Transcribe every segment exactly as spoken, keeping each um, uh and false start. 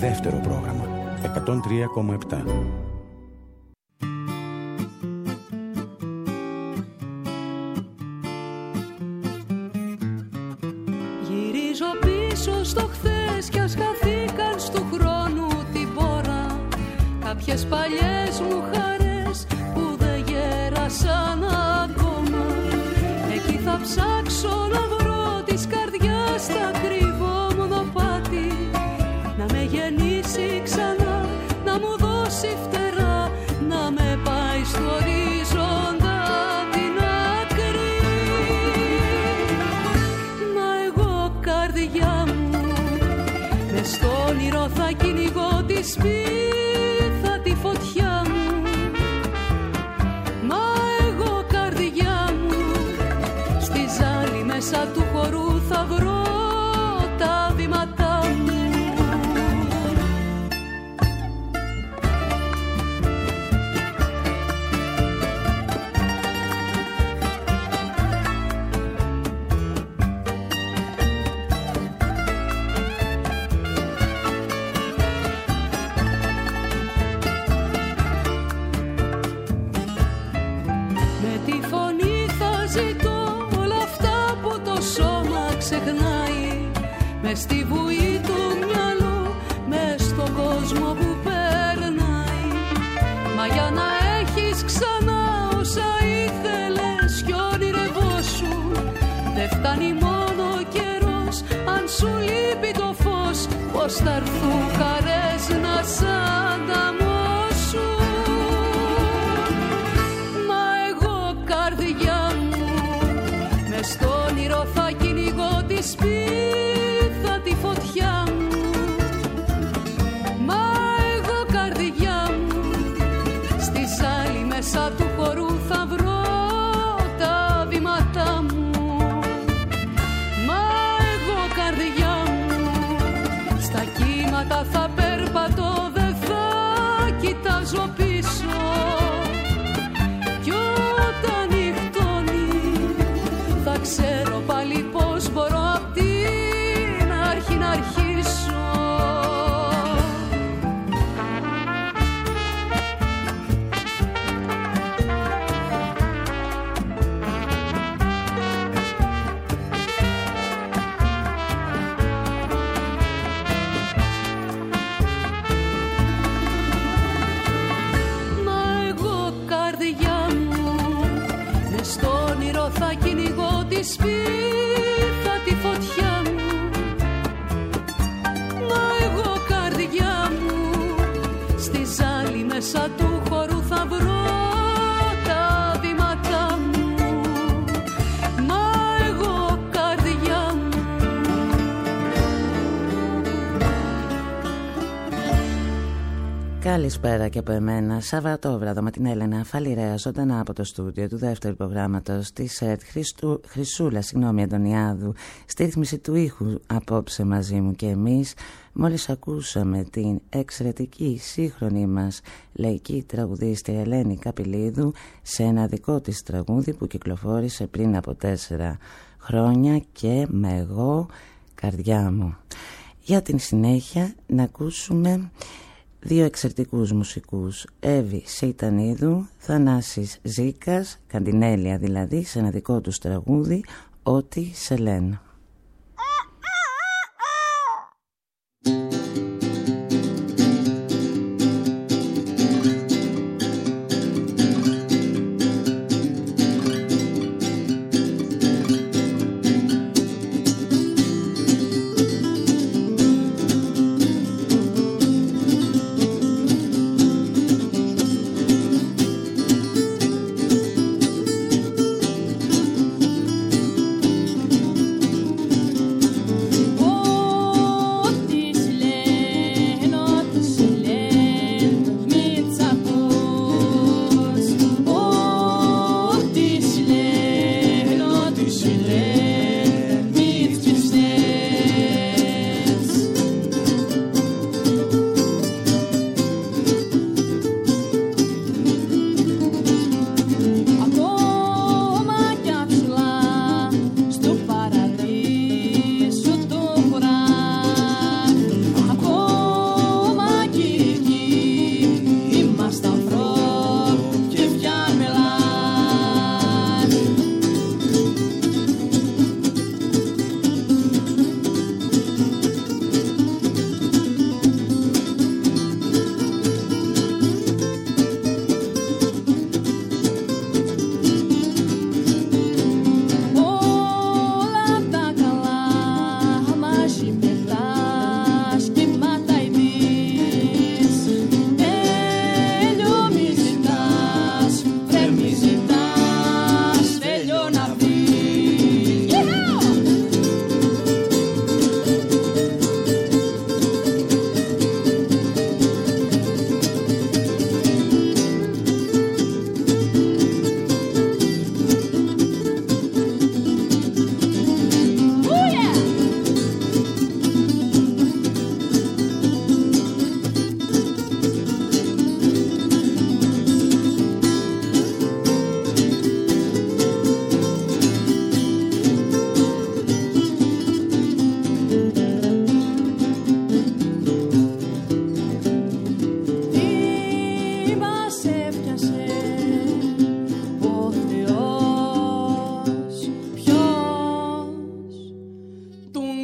δεύτερο πρόγραμμα εκατόν τρία κόμμα επτά. Γυρίζω πίσω στο χθες κι ας χαθήκαν στου χρόνου την πόρα κάποιες παλιές μου χαρές που δεν γέρασαν ακόμα. Εκεί θα ψάξω να βρω της καρδιάς τα κρύβο μονοπάτι, να με γεννήσει ξανά, να μου δώσει φτερά, να με πάει στο ορίζοντα την άκρη. Μα εγώ καρδιά μου μες στο όνειρο θα κυνηγώ τη σπίθα τη φωτιά μου. Μα εγώ καρδιά μου στη ζάλη μέσα του χορού θα βρω τα βήματά μου. Μες στη βουή του μυαλού, μες στον κόσμο που περνάει. Μα για να έχεις ξανά όσα ήθελες κι όνειρευόσου, δεν φτάνει μόνο ο καιρός, αν σου λείπει το φως, πως θα έρθουν χαρές να σ' ανταμώσουν. Μα εγώ καρδιά μου μες στο όνειρο θα κυνηγώ τη σπίθα τη φωτιά μου. Μα εγώ καρδιά μου στη ζάλη μέσα του χορού θα βρω τα βήματά μου. Μα εγώ καρδιά μου στα κύματα θα περπατώ, δεν θα κοιτάζω πίσω. Κι όταν νυχτώνει θα ξέρω πάλι πως μπορώ απ' την αρχή να αρχίσω. Μα εγώ καρδιά μου μες στο όνειρο θα κυνηγώ τη σπίθα τη φωτιά μου. Μα εγώ καρδιά μου στη ζάλη μέσα του χορού θα βρω τα βήματά μου. Μα εγώ καρδιά μου. Καλησπέρα και από εμένα. Σαββατόβραδο με την Έλενα Φαλιρέα, ζωντανά από το στούντιο του δεύτερου προγράμματος της ΕΡΤ. Χριστού, Χρυσούλα, συγγνώμη, Αντωνιάδου, στη ρύθμιση του ήχου απόψε μαζί μου και εμείς. Μόλις ακούσαμε την εξαιρετική σύγχρονη μας λαϊκή τραγουδίστρια Ελένη Καπηλίδου σε ένα δικό της τραγούδι που κυκλοφόρησε πριν από τέσσερα χρόνια και με εγώ καρδιά μου. Για την συνέχεια να ακούσουμε δύο εξαιρετικούς μουσικούς, Εύη Σεϊτανίδου, Θανάσης Ζήκας, Καντινέλια δηλαδή, σε ένα δικό τους τραγούδι, Ό,τι σε λένε.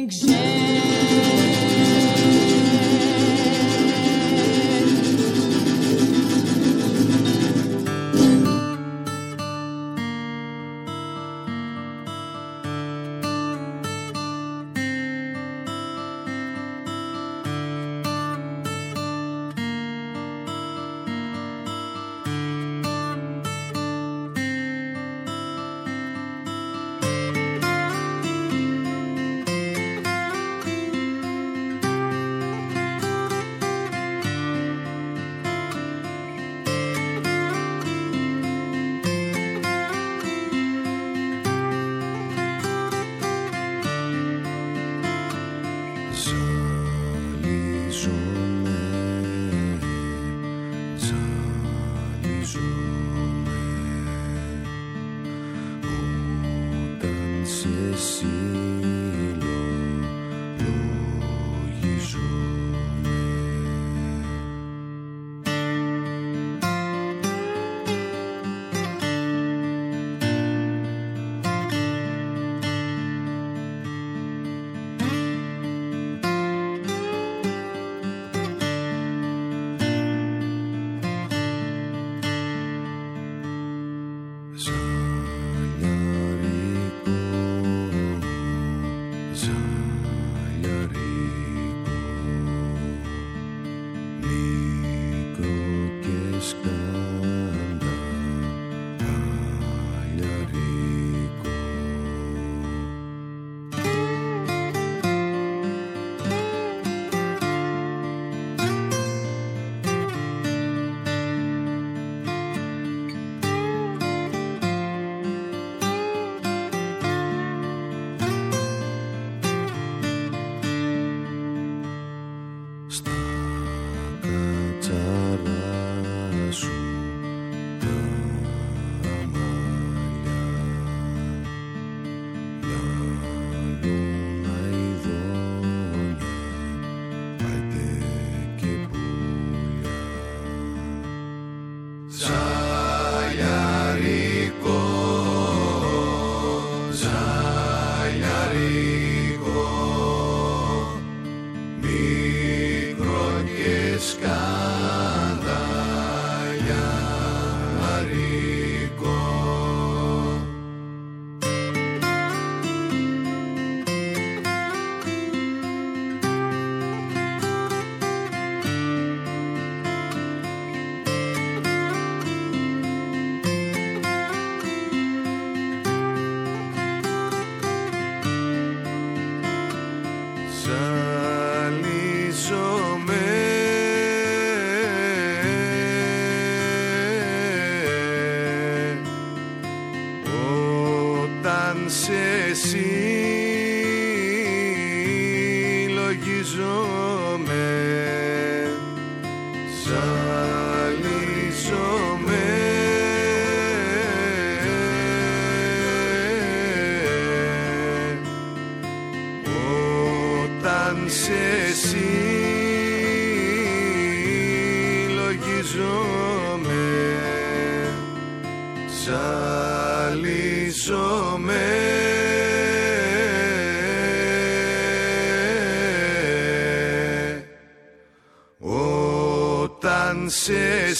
Σε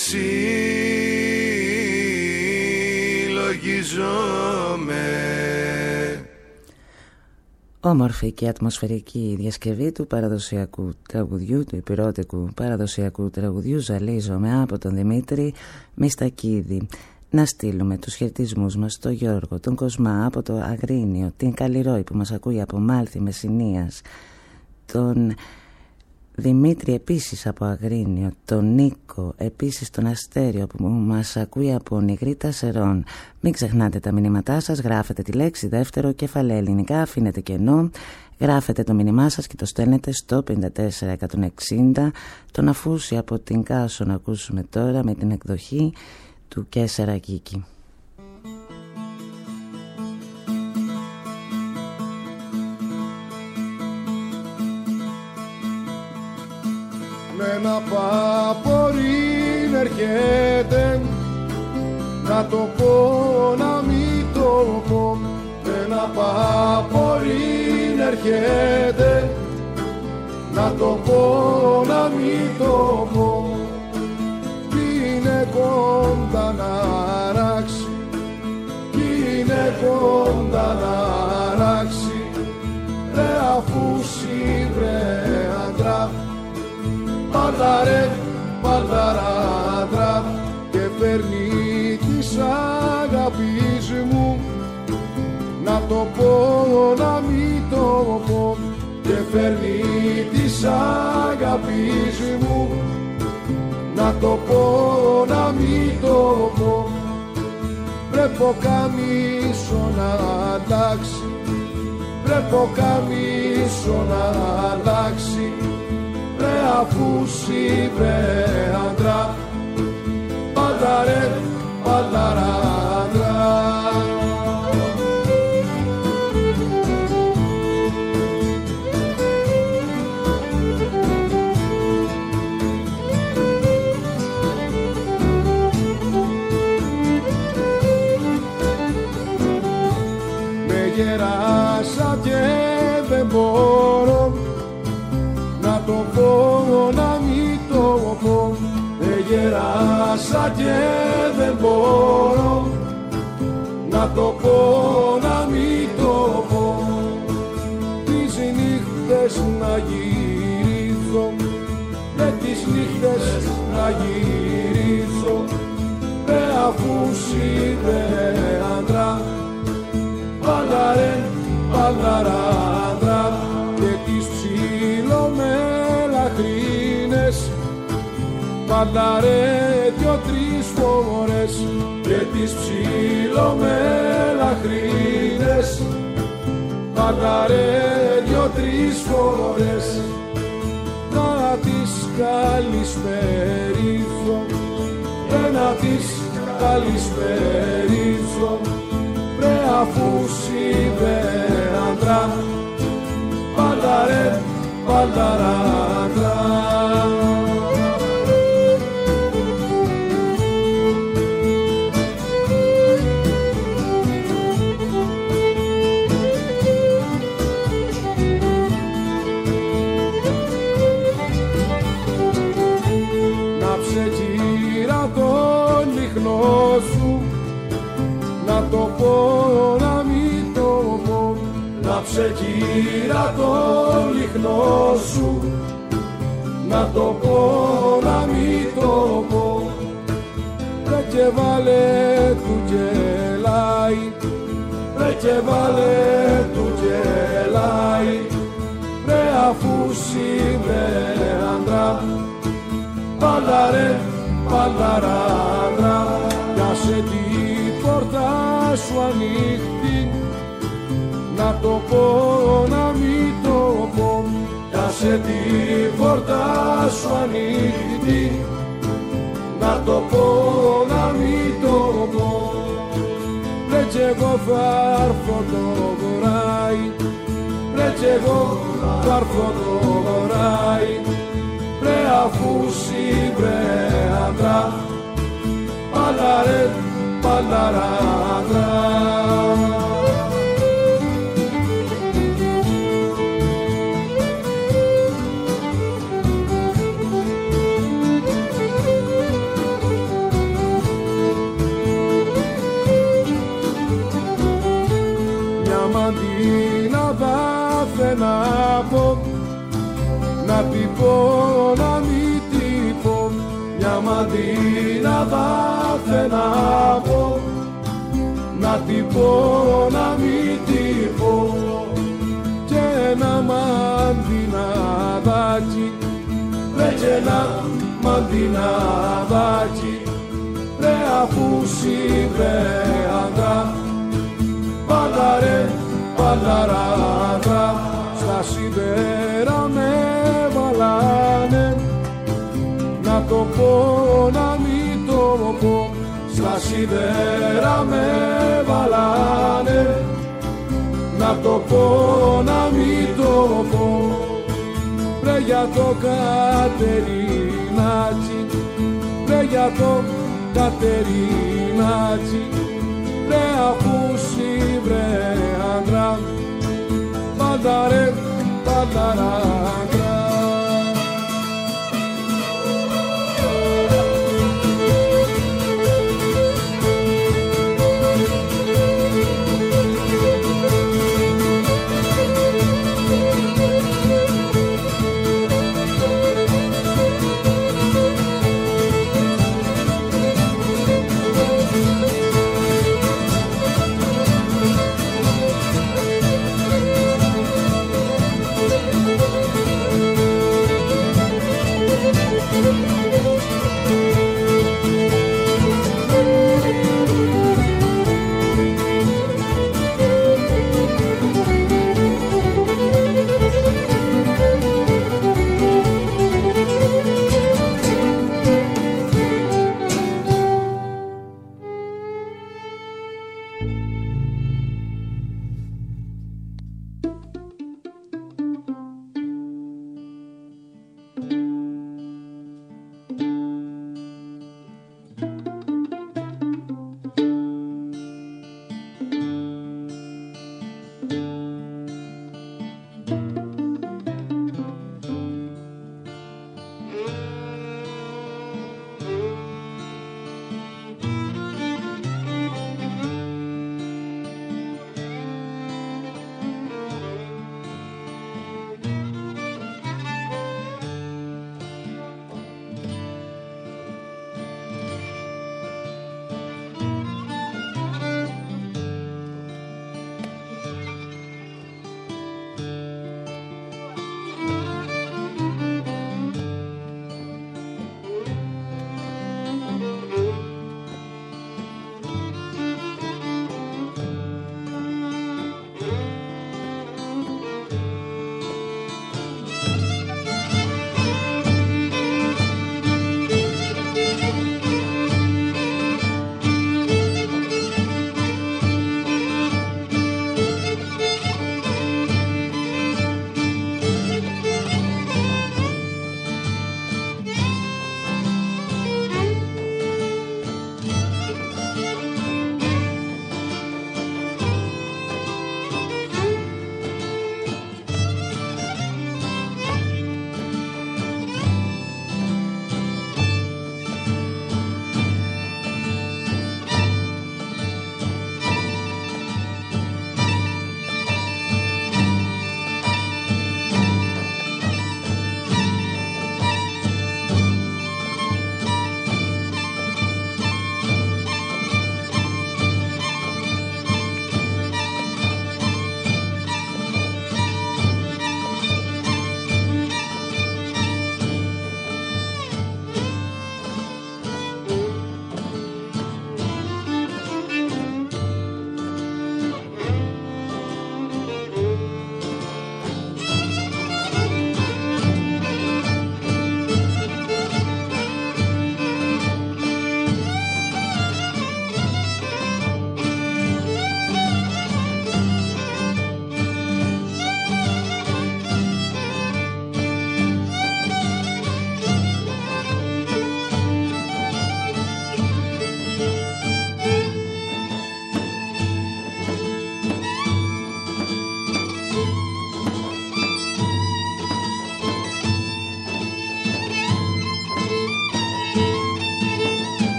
συλλογίζομαι. Όμορφη και ατμοσφαιρική διασκευή του παραδοσιακού τραγουδιού, του υπηρώτικου παραδοσιακού τραγουδιού «Ζαλίζομαι» από τον Δημήτρη Μιστακίδη. Να στείλουμε τους χαιρετισμούς μας στο Γιώργο, τον Κοσμά από το Αγρίνιο, την Καλλιρόη που μας ακούει από Μάλθη Μεσσηνίας, τον Δημήτρη επίσης από Αγρίνιο, τον Νίκο επίσης τον Αστέριο που μας ακούει από Νιγρήτα Σερών. Μην ξεχνάτε τα μηνύματά σας, γράφετε τη λέξη δεύτερο κεφαλαίο ελληνικά, αφήνετε κενό, γράφετε το μήνυμά σας και το στέλνετε στο πέντε τέσσερα εκατόν εξήντα. Τον Αφούσι από την Κάσο να ακούσουμε τώρα με την εκδοχή του Κέσσερα Κίκη. Με ένα παπορήν έρχεται, να το πω να μην το πω. Με ένα παπορήν έρχεται, να το πω να μην το πω, είναι κοντά να ράξει, είναι κοντά να ράξει, ρε αφού βρε άντρα, πάντα ρε, πάντα άντρα, και φέρνει της αγάπης μου, να το πω να μην το πω, και φέρνει της αγάπης μου, να το πω να μην το πω, πρέπει ο καμίσο να αλλάξει, πρέπει ο καμίσο να αλλάξει, ρε αφού σι βρε άντρα, πάντα ρε, πάντα άντρα. Γεράσα και δεν μπορώ να το πω να μην το πω, ε, γεράσα και δεν μπορώ να το πω να μην το πω, τις νύχτες να γυρίσω, με τις νύχτες να γυρίσω, ρε αφού σι βρε άντρα, πάντα ρε, πάντα άντρα, και τις ψιλομελαχρίνες, πάντα ρε δυο-τρεις φορές, και τις ψιλομελαχρίνες, πάντα ρε δυο-τρεις φορές, να τις καλησπερίσω, και να τις καλησπερίσω, ρε αφού σι βρε άντρα, πάντα ρε, πάντα άντρα. Να ψεκύρα τον λιχνό σου, να το πω να μην το πω, να ψεκύρα τον λιχνό σου, να το πω να μην το πω, ρε και βάλε του γελάει, ρε και βάλε του γελάει, ρε αφού σι βρε άντρα, πάντα ρε, πάντα άντρα, για σε τι πόρτα σου ανοιχτή, να το πω να μην το πω, άσε την πόρτα σου ανοιχτή, να το πω να μην το πω, ρε κι εγώ θα έρθω το βράδυ, ρε κι εγώ θα έρθω το βράδυ, ρε αφού σι βρε άντρα, πάντα ρε, πάντα άντρα. Να δάθαινα πω, να την πω να μην την πω, μια μαντίνα δάθαινα πω, να την πω να μην την πω, και ένα μαντιναδάκι, ρε και ένα μαντιναδάκι, ρε αφού σι βρε άντρα, πάντα ρε, πάντα άντρα, στα σίδερα με βάλανε, να το πω να μην το πω, στα σίδερα με βάλανε, να το πω να μην το πω, ρε για το Κατερινάτσι, ρε για το Κατερινάτσι, ρε αφού σι βρε άντρα, πάντα ρε, πάντα άντρα.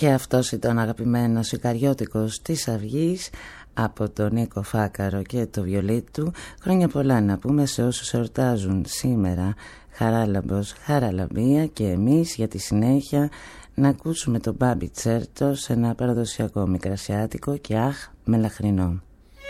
Και αυτός ήταν αγαπημένος Ικαριώτικος της Αυγής από τον Νίκο Φάκαρο και το βιολί του. Χρόνια πολλά να πούμε σε όσους εορτάζουν σήμερα, Χαράλαμπος, Χαραλαμπία, και εμείς για τη συνέχεια να ακούσουμε τον Μπάμπι Τσέρτο σε ένα παραδοσιακό μικρασιάτικο και αχ μελαχρινό.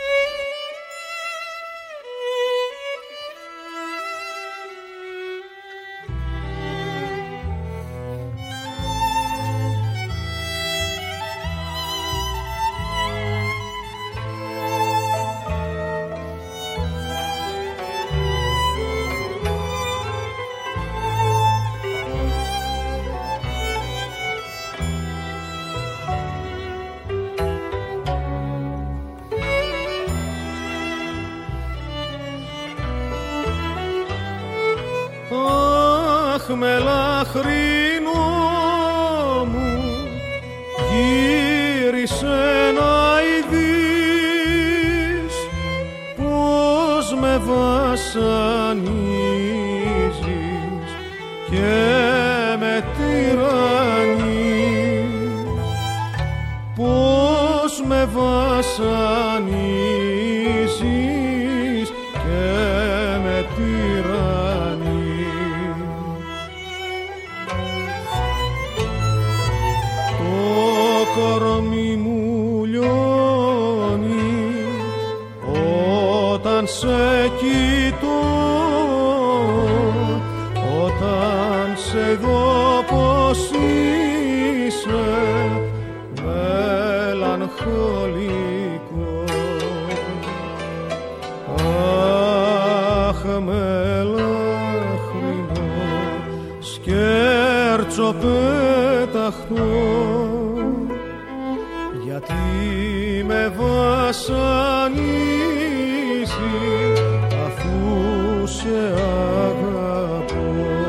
Μελαχρινό μου γύρισε να ειδείς πως με βασανίζεις και με τυραννείς, πως με βασανίζεις και με τυραννείς. Κορμί μου λιώνει όταν σε κοιτώ, όταν σε δω πως είσαι μελαγχολικό. Αχ μελαχρινό σκέρτσο πεταχτό, γιατί με βασανίζει αφού σε αγαπώ.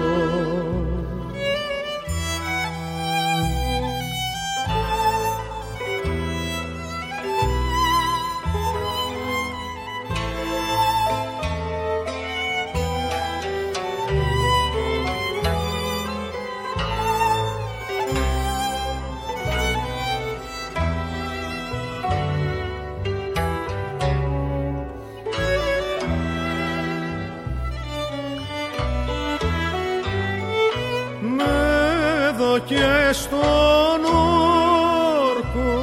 Και στον όρκο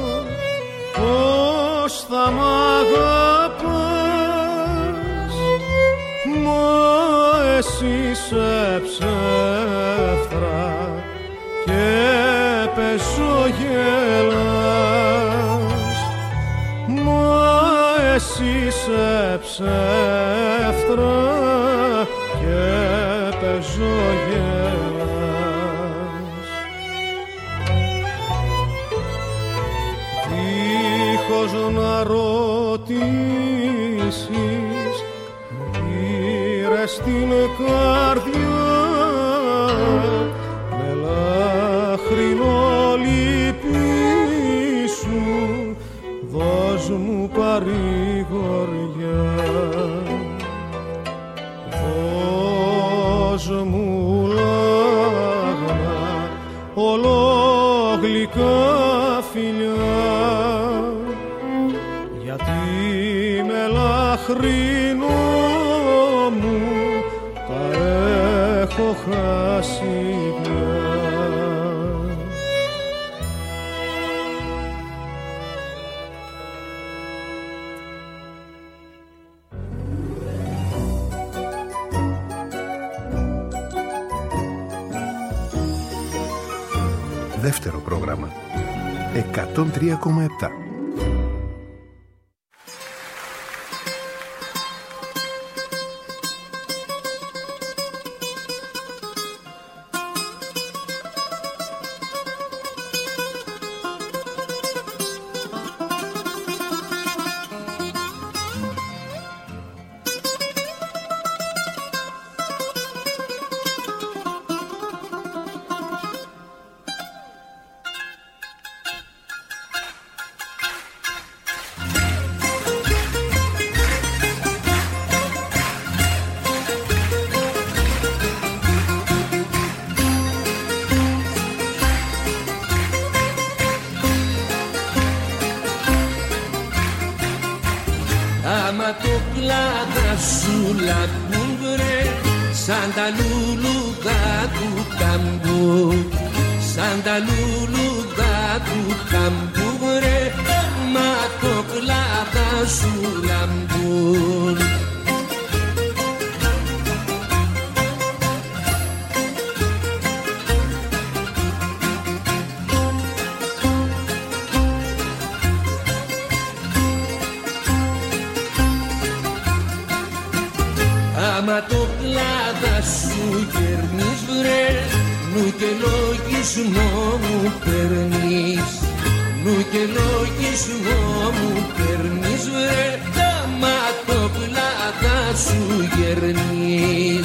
πως θα μ' αγαπάς, μα εσύ σε ψεύτρα και πεζογελάς, μα εσύ σε ψεύτρα και πεζογελάς. Δίχως να ρωτήσεις πήρες την καρδιά, μελαχρινό λυπή σου, δώσ' μου παρηγοριά. Δώσ' μου λάγνα ολόγλυκα φιλιά, γιατί μελαχρινό μου τα έχω χάσει πια. Δεύτερο πρόγραμμα εκατόν τρία κόμμα επτά. κλάδα σου λακούν βρε, σαν τα λουλουδά του καμπού, σαν τα λουλουδά του καμπού βρε, μα το κλάδα σου λαμπούν. Άμα το κλάδα σου γερνείς βρε, νου και λογισμό μου παίρνεις, νου και λογισμό μου παίρνεις βρε, άμα το κλάδα σου γερνείς.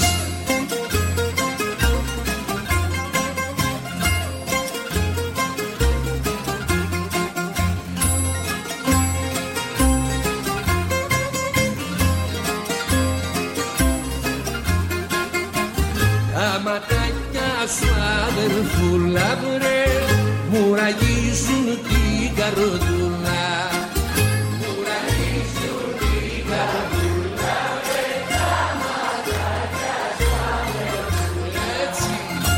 Σου αδερφούλα βρε, μου ραγίζουν την καρδούλα, μου ραγίζουν την καρδούλα βρε, τα ματάκια σου αδερφούλα, έτσι.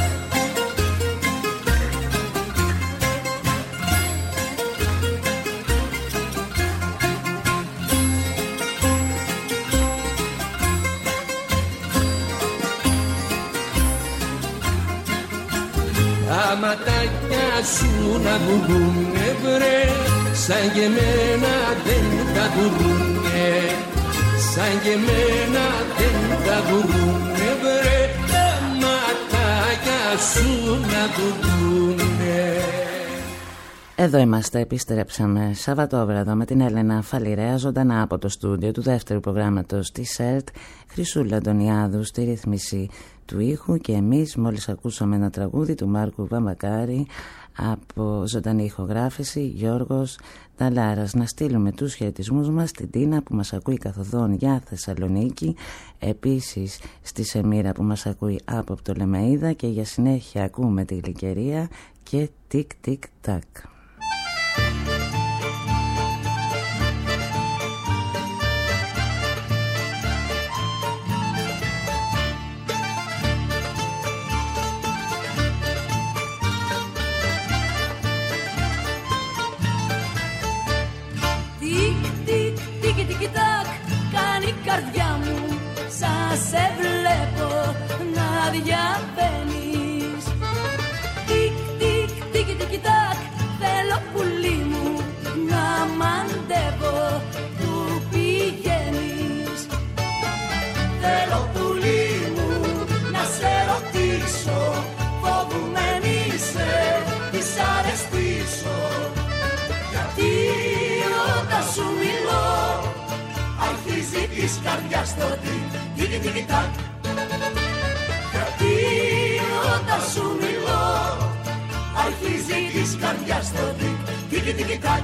Τα ματάκια σου να βουρούνε βρε, σαν και εμένα δεν τα βουρούνε, σαν και εμένα δεν τα βουρούνε βρε, τα ματάκια σου να βουρούνε. Εδώ είμαστε, επιστρέψαμε Σαββατόβραδο με την Έλενα Φαλιρέα ζωντανά από το στούντιο του δεύτερου προγράμματος της ΕΡΤ, Χρυσούλα Αντωνιάδου στη ρύθμιση του ήχου και εμείς μόλις ακούσαμε ένα τραγούδι του Μάρκου Βαμβακάρη από ζωντανή ηχογράφηση Γιώργος Ταλάρας. Να στείλουμε τους χαιρετισμούς μας στην Τίνα που μας ακούει καθοδόν για Θεσσαλονίκη, επίσης στη Σεμίρα που μας ακούει από Πτολεμαΐδα και για συνέχεια ακούμε τη Γλυκερία και τικ τικ τακ. Καρδιά μου, σαν σε βλέπω να διαβαίνεις. Τικ, τικ, τικ, τικ, τακ, θέλω πουλί μου να μαντεύω που πηγαίνεις. Θέλω πουλί μου να σε ρωτήσω, φοβούμενη είσαι, της αρεστήσω. Γιατί όταν σου μιλώ αρχίζει της καρδιάς το τικ, τικ, τικ, τακ. Γιατί όταν σου μιλώ αρχίζει της καρδιάς το τικ, τικ, τικ, τακ.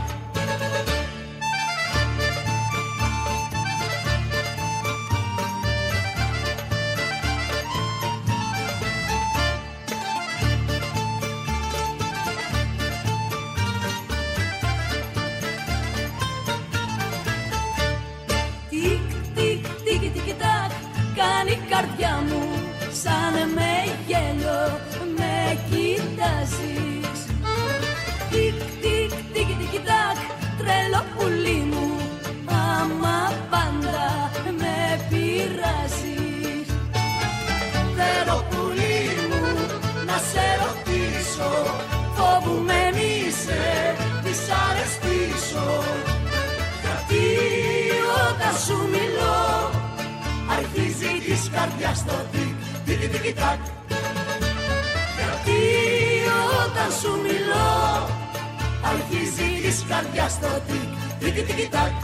Η καρδιά μου σαν με γέλιο με κοιτάζεις. Τικ, τικ, τικ, τικ, τακ, τρελό πουλί μου, άμα πάντα με πειράζεις. Θέλω πουλί μου να σε ρωτήσω, φοβούμενη είσαι, της αρεστήσω. Γιατί όταν σου μιλώ αρχίζει της καρδιάς το τικ, τικ, τικ, τακ. Γιατί όταν σου μιλώ αρχίζει της καρδιάς το τικ, τικ, τικ, τακ.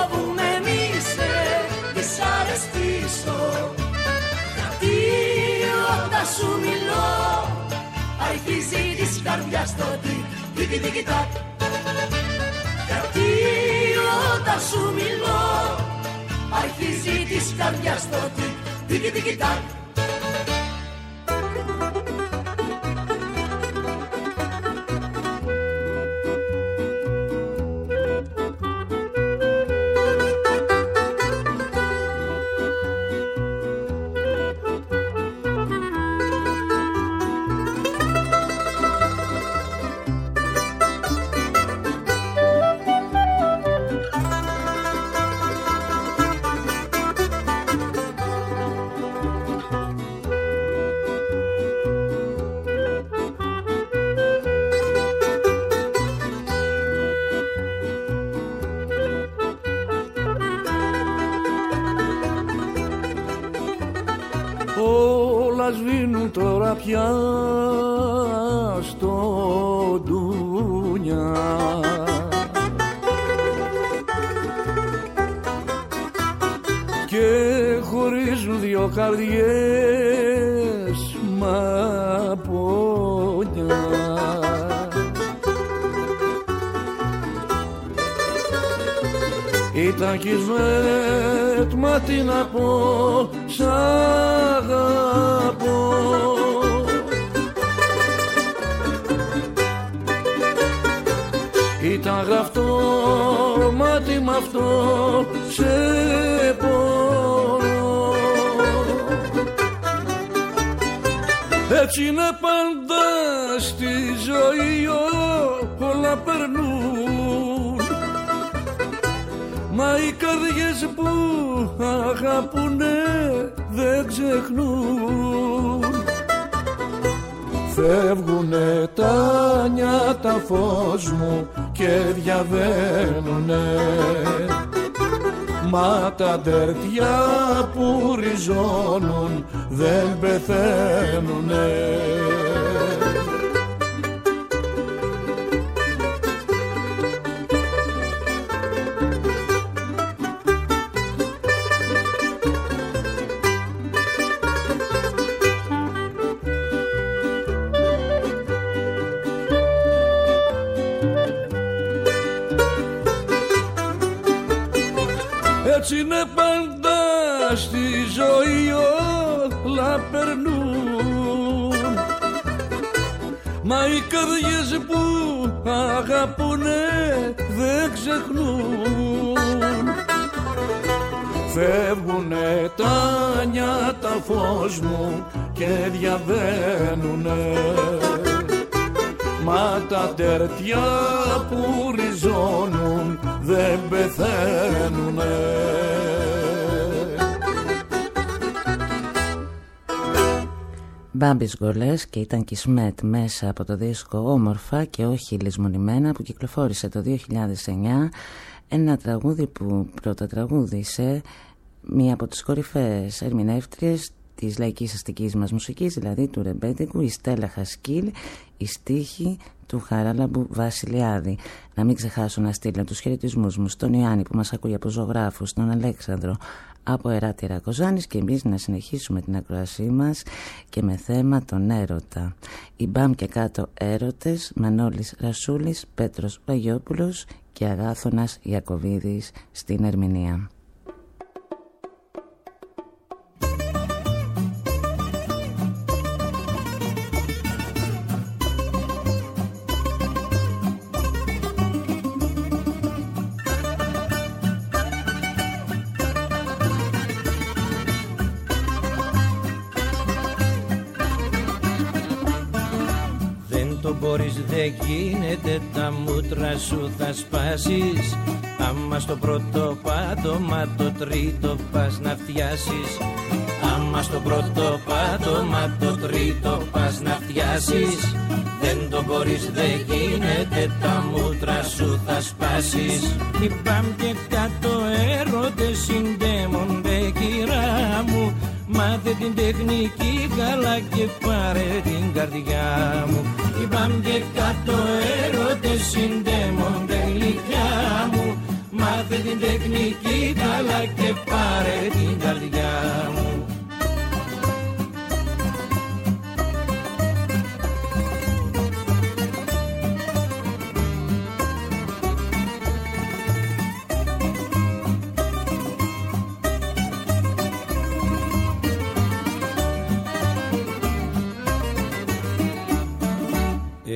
Γιατί καρδιά στο τικ, τικ, τικ, τακ. Γιατί όταν σου μιλώ αρχίζει της καρδιάς στο τικ, τικ, τικ, τακ. Όλα σβήνουν τώρα πια στο ντούνια. Και χωρίζουν δυο καρδιές μαπόνια. Ήταν κισμέτ, μα τι να πω, σ' αγαπώ. Ήταν γραφτό, μα τι μ' αυτό, σε πονώ. Έτσι είναι πάντα στη ζωή, όλα περνούν. Μα οι καρδιές που αγαπουνε δεν ξεχνούν. Φεύγουνε τα νιάτα φως μου και διαβαίνουνε. Μα τα τερτιά που ριζώνουν δεν πεθαίνουνε. Έτσι είναι πάντα στη ζωή, όλα περνούν. Μα οι καρδιές που αγαπουνε δεν ξεχνούν. Φεύγουνε τα νιάτα φως μου και διαβαίνουνε. Μα τα τερτιά που ριζώνουν δεν πεθαίνουνε. Μπάμπης Γκολές και ήταν Κισμέτ μέσα από το δίσκο Όμορφα και όχι λησμονημένα που κυκλοφόρησε το δύο χιλιάδες εννιά, ένα τραγούδι που πρωτοτραγούδισε μία από τις κορυφαίες ερμηνεύτριες της λαϊκής αστικής μας μουσικής, δηλαδή του ρεμπέτικου, η Στέλλα Χασκίλ, η στίχη του Χαράλαμπου Βασιλιάδη. Να μην ξεχάσω να στείλω τους χαιρετισμούς μου στον Ιωάννη που μας ακούει από Ζωγράφους, στον Αλέξανδρο από Εράτη Ρακοζάνης και εμείς να συνεχίσουμε την ακροασή μας και με θέμα τον έρωτα. Η Μπαμ και κάτω έρωτες, Μανώλης Ρασούλης, Πέτρος Βαγιόπουλος και Αγάθωνας Ιακωβίδης στην ερμηνεία. Μπορείς, δεν γίνεται, τα μούτρα σου θα σπάσεις. Άμα στο πρώτο πάτωμα το τρίτο πας να φτιάσεις. Άμα στο πρώτο πάτωμα το τρίτο πας να φτιάσεις. Δεν το μπορείς, δεν γίνεται, τα μούτρα σου θα σπάσεις. Τι πάμ και κάτω έρωτες συντέμονται, κυρά μου. Μάθε την τεχνική καλά και πάρε την καρδιά μου. Είπαμε και κάτω έρωτες συντέμονται, γλυκιά μου. Μάθε την τεχνική καλά και πάρε την καρδιά μου.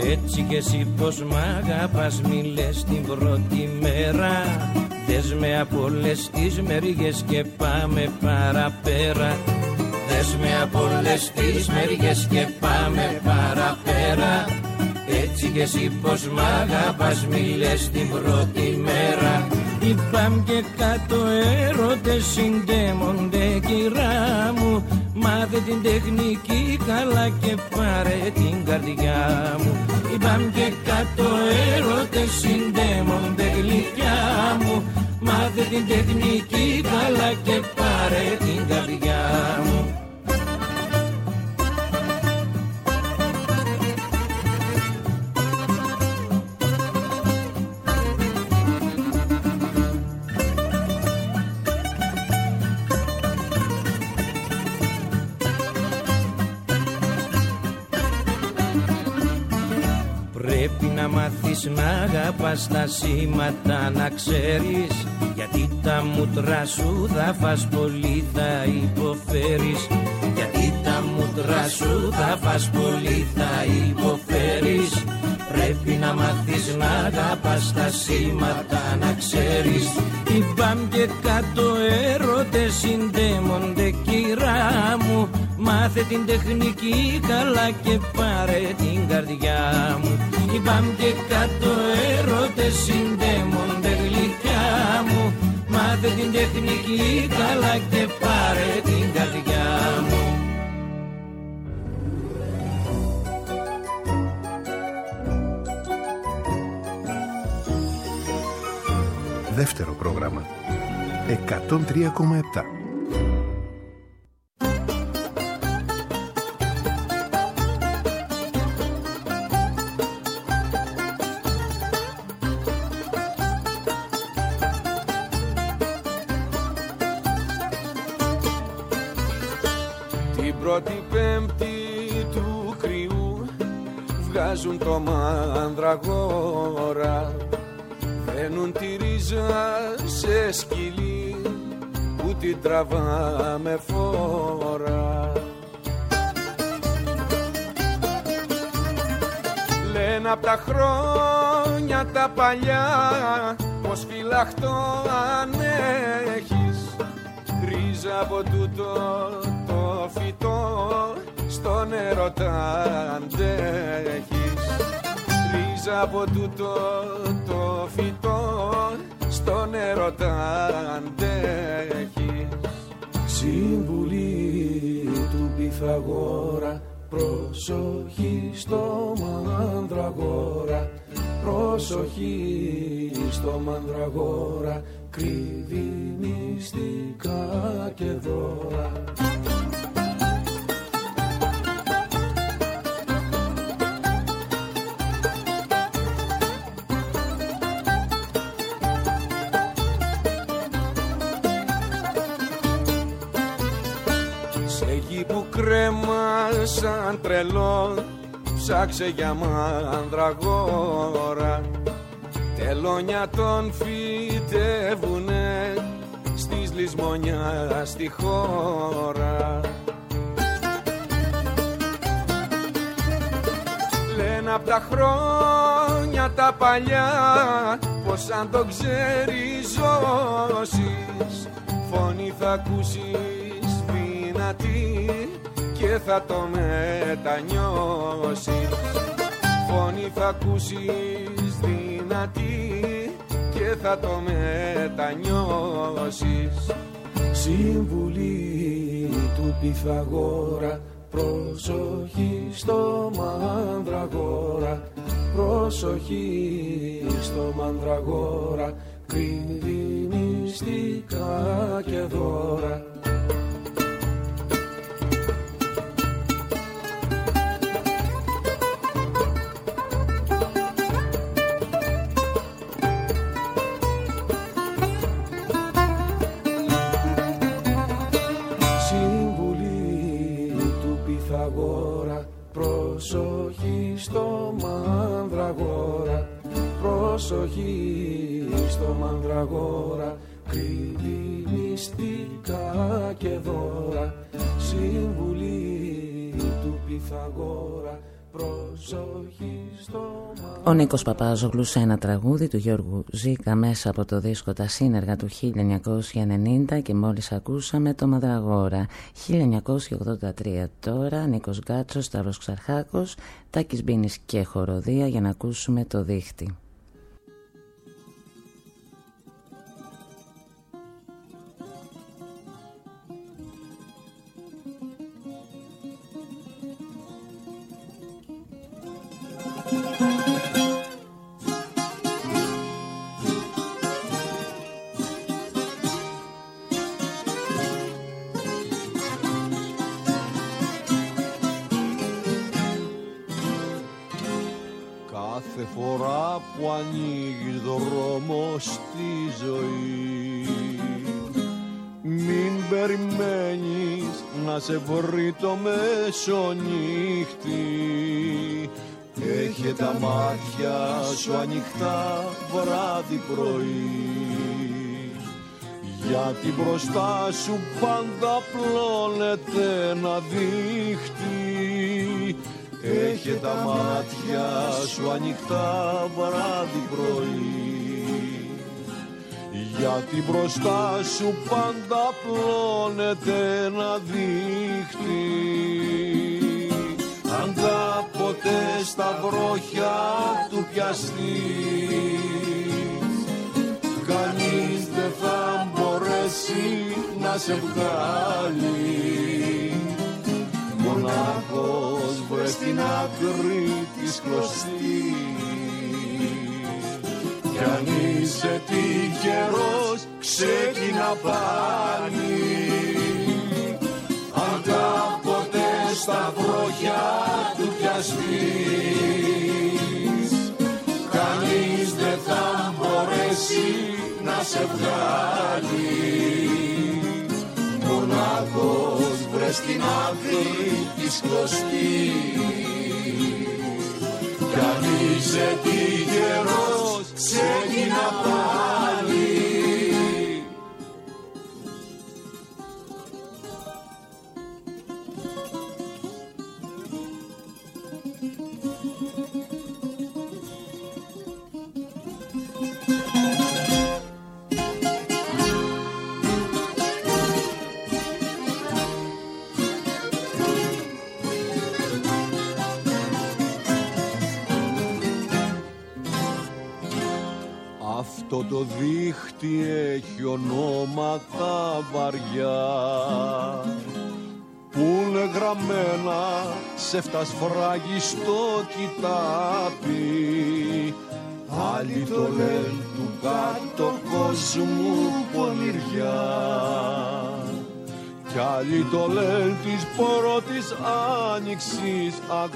Έτσι κι εσύ πως μ' αγαπάς μη λες την πρώτη μέρα. Δες με από όλες τις μεριές και πάμε παραπέρα. Δες με από όλες τις μεριές και πάμε παραπέρα. Έτσι κι εσύ πως μ' αγαπάς μη λες την πρώτη μέρα. Είπαμε και κάτω έρωτες συντέμονται κυρά μου. Μάθε την τεχνική καλά και πάρε την καρδιά μου. Είπαμε και κάτω έρωτες συντέμονται γλυκιά μου. Μάθε την τεχνική καλά και πάρε την καρδιά μου. Πρέπει να μάθεις να αγαπάς τα σήματα να ξέρεις. Γιατί τα μούτρα σου θα φας πολύ θα υποφέρεις. Γιατί τα μούτρα σου θα φας πολύ θα υποφέρεις. Πρέπει να μάθεις να αγαπάς τα σήματα να ξέρεις. Είπαμε και κάτω έρωτες συντέμονται κυρά μου. Μάθε την τεχνική καλά και πάρε την καρδιά μου. Είπαμε και κάτω έρωτες συντέμονται γλυκιά μου. Μάθε την τεχνική καλά και πάρε την καρδιά μου. Δεύτερο πρόγραμμα εκατόν τρία κόμμα επτά. Την πρώτη πέμπτη του κρυού βγάζουν το μανδραγόρα. Δένουν τη ρίζα σε σκυλί που την τραβά με φόρα. Λένε απ' τα χρόνια τα παλιά πως φυλαχτό αν έχεις. Ρίζα από τούτο το φυτό στον έρωτα αντέχεις. Ρίζα από τούτο το φυτό στον έρωτα αντέχεις. Συμβουλή του Πυθαγόρα, προσοχή στο μανδραγόρα. Προσοχή στο μανδραγόρα, κρύβει μυστικά και δώρα. Που κρέμα σαν τρελό ψάξε για μανδραγόρα. Τελώνια τον φυτεύουνε στις λησμονιά στη χώρα. Λένε απ' τα χρόνια τα παλιά πως αν το ξέρεις ζώσεις φωνή θα ακούσεις δυνατή και θα το μετανιώσεις. Φωνή θα ακούσεις δυνατή και θα το μετανιώσεις. Συμβουλή του Πυθαγόρα, προσοχή στο μανδραγόρα. Προσοχή στο μανδραγόρα, κρύβει μυστικά και δώρα. Προσοχή στο μανδραγόρα, προσοχή στο μανδραγόρα, κρύβει μυστικά και δώρα. Συμβουλή του Πυθαγόρα, Ο Νίκος Παπάζογλου σε ένα τραγούδι του Γιώργου Ζήκα μέσα από το δίσκο Τα Σύνεργα του χίλια εννιακόσια ενενήντα και μόλις ακούσαμε το Μαδραγόρα. χίλια εννιακόσια ογδόντα τρία τώρα, Νίκος Γκάτσος, Σταύρος Ξαρχάκος, Τάκης Μπίνης και χοροδία για να ακούσουμε το δίχτυ. Κάθε φορά που ανοίγεις δρόμο στη ζωή, μην περιμένεις να σε βρει το μεσονύχτη. Έχε τα μάτια σου ανοιχτά βράδυ πρωί, γιατί μπροστά σου πάντα πλώνεται ένα δίχτυ. Έχε τα μάτια σου ανοιχτά βράδυ πρωί, γιατί μπροστά σου πάντα πλώνεται ένα δίχτυ. Αν κάποτε στα βρόχια του πιαστείς, κανείς δεν θα μπορέσει να σε βγάλει. Μονάχος βρες την άκρη της κλωστής, κι αν είσαι τυχερός ξεκινά πάλι. Αν κάποτε στα βρόχια του πιαστείς, κανείς δεν θα μπορέσει να σε βγάλει. Μονάχος βρες την άκρη της κλωστής, κι αν είσαι τυχερός ξεκινά πάλι. Αυτό το δίχτυ έχει ονόματα βαριά που είναι γραμμένα σε φτασφράγιστο κοιτάπι. Άλλοι το λένε του κάτω κόσμου πονηριά, κι άλλοι το λένε της πρώτης άνοιξης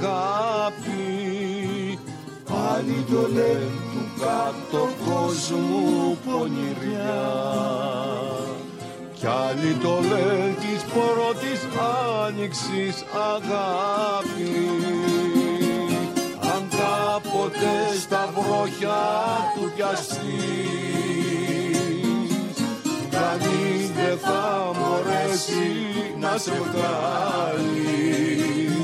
αγάπη. Άλλοι το λένε του κάτω κόσμου πονηριά, κι άλλοι το λένε της πρώτης άνοιξης αγάπη. Αν κάποτε στα βρόχια του πιαστείς, κανείς δεν θα μπορέσει να σε βγάλει.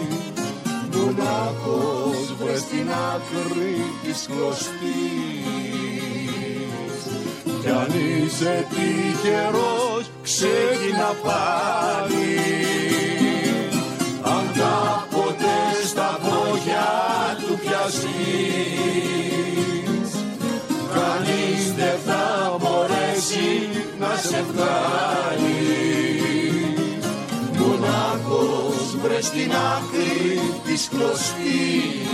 Μονάχος βρες την άκρη της κλωστής, κι αν είσαι τυχερός ξεκινά πάλι. Αν κάποτε στα βρόχια του πιαστείς, κανείς δεν θα μπορέσει να σε βγάλει. Μονάχος βρες την άκρη της κλωστής,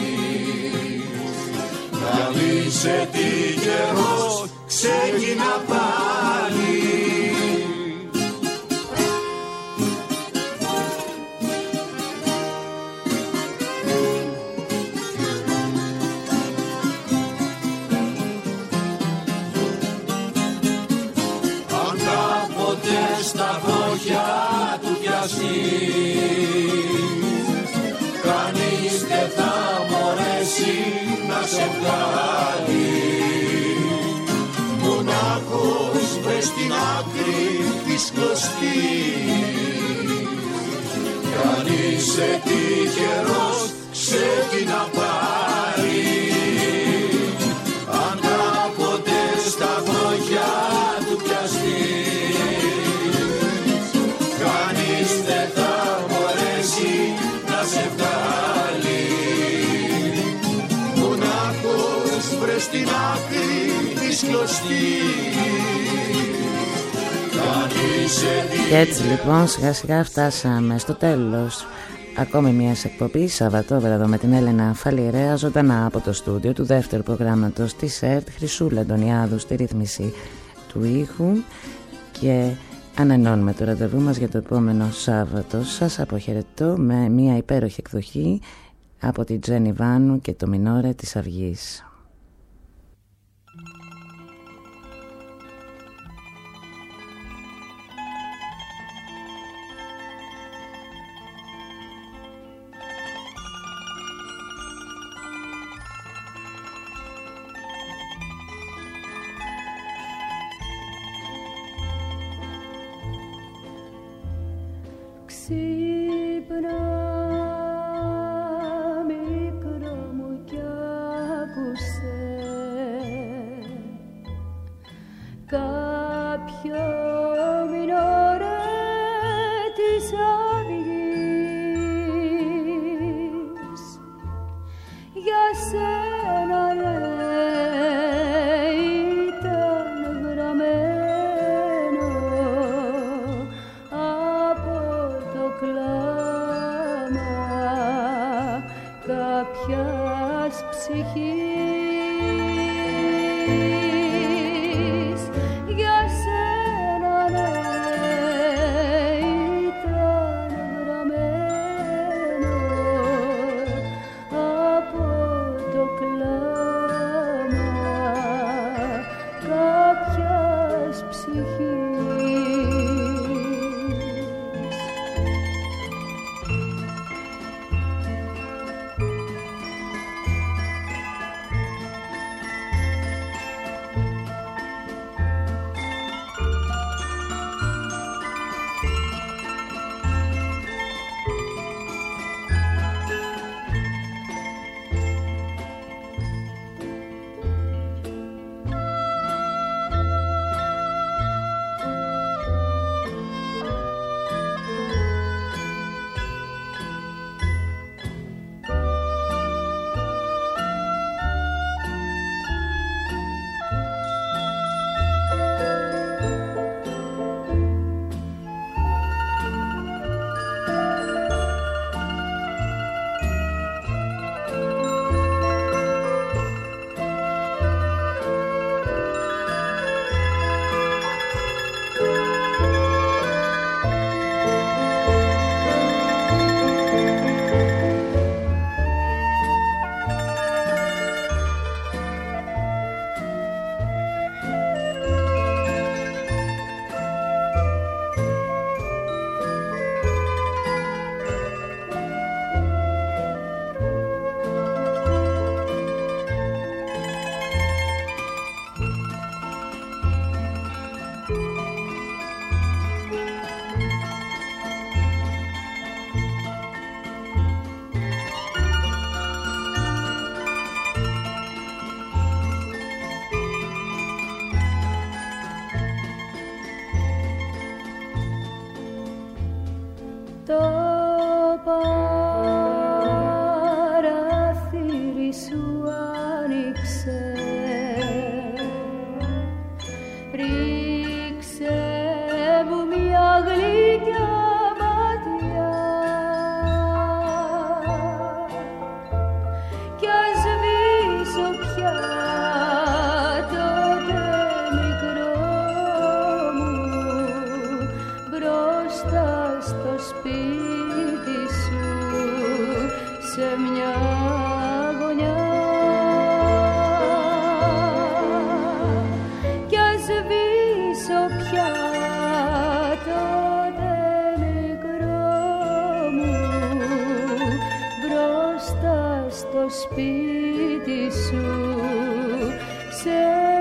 κι αν είσαι τυχερός ξεκινά πάλι. Αν κάποτε στα βρόχια του πιαστείς, κανείς δεν θα μπορέσει να σε βγάλει. Μονάχος βρες την άκρη της κλωστής, κι αν είσαι τυχερός ρίξε την να πάρει. Αν κάποτε στα χωριά του πιαστείς, κανείς δεν θα μπορέσει να σε βγάλει. Μονάχος βρες την άκρη της κλωστής. Και έτσι λοιπόν σιγά σιγά φτάσαμε στο τέλος ακόμη μιας εκπομπής Σαββατόβραδο με την Έλενα Φαλιρέα, ζωντανά από το στούντιο του δεύτερου προγράμματος της ΕΡΤ, Χρυσούλα Αντωνιάδου στη ρύθμιση του ήχου, και ανανεώνουμε το ραντεβού μας για το επόμενο Σάββατο. Σας αποχαιρετώ με μια υπέροχη εκδοχή από την Τζένι Βάνου και το Μινόρε της Αυγής. Ξύπνα μικρό μου κι άκουσε κάποιο μινόρε της αυγής. Για σένα λέει ήταν γραμμένο από το κλάμα κάποιας ψυχής. Για σένα λέει ήταν γραμμένο από το κλάμα κάποιας ψυχής. Το παράθυρι σου άνοιξε, ρίξε μου μια γλυκιά ματιά κι ας σβήσω πια τότε μικρό μου μπροστά στο σπίτι σου σε μια γωνιά κι ας σβήσω πια τότε μικρό μου μπροστά στο σπίτι σου σε